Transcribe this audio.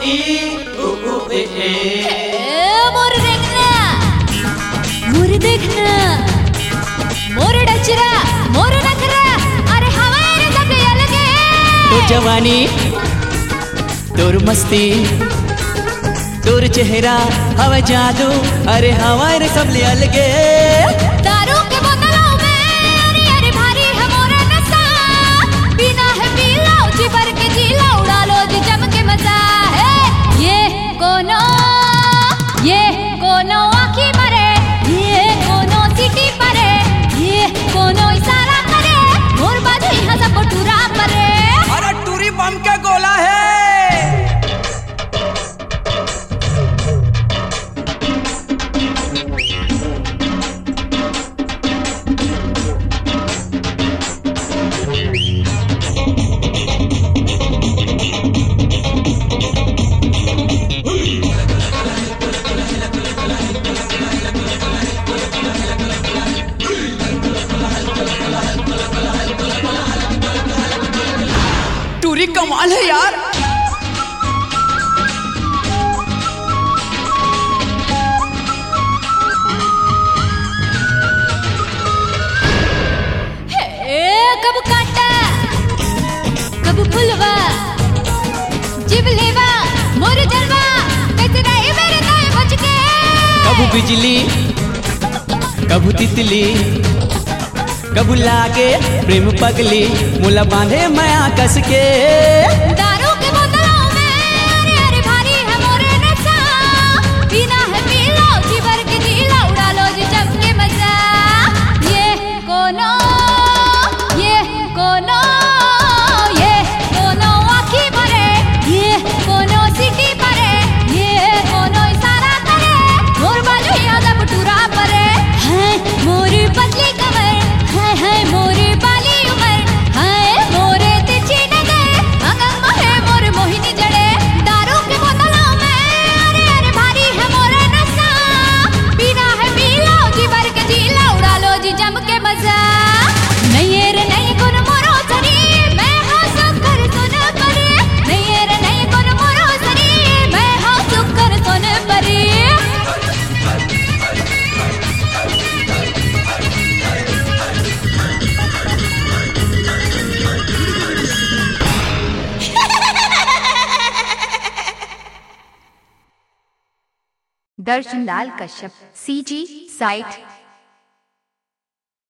ई उ उ ए ए मोर देखना मोर देखना मोर डचरा मोर नखरा अरे हमारे सब अलगे तो जवानी तोर मस्ती तोर चेहरा हवा जादू अरे हमारे सब अलगे दारू के बोतलों में अरे अरे भारी है मोर नशा बिना है पी लो जी भर के जी लो उड़ा लो जी जम के मजा है ये कोनो आँखी मरे ये कोनो सिटी परे ये कोनो इशारा करे मोर बाजू यहाँ सब टूरा परे अरे टूरी बम का गोला है। टूरी कमाल है यार। कब काटा कब फुलवा जिबलेवा मोर जलवा कैसे रहे मेरे दाएं बच के कब बिजली कब तितली कब लागे प्रेम पगली मुला बांधे माया कस के दारू के बोतलों में अरे अरे भारी है मोर नशा बिना है पी लो जी भर के जी लो उड़ा लो जी जम के मजा ये कोनो आँखी मरे ये कोनो सिटी परे ये कोनो इशारा करे मोर बाजू यहाँ सब टूरा परे है मोरी पतली कमर है मोरी बाली उमर है मोरे तिरछी नजर अंग अंग मोहे मोर मोहिनी जड़े दारू के बोतलों में अरे अरे भारी है मोर नशा बिना है पी लो जी भर के जी लो उड़ा लो जी जम के मजा नहीं रे नहीं कोनो मोरो सरी मैं हाँ सुकर सुन परी नहीं रे नहीं कोनो मोरो सरी मैं हाँ सुकर सुन परी दर्शन लाल कश्यप CG साइट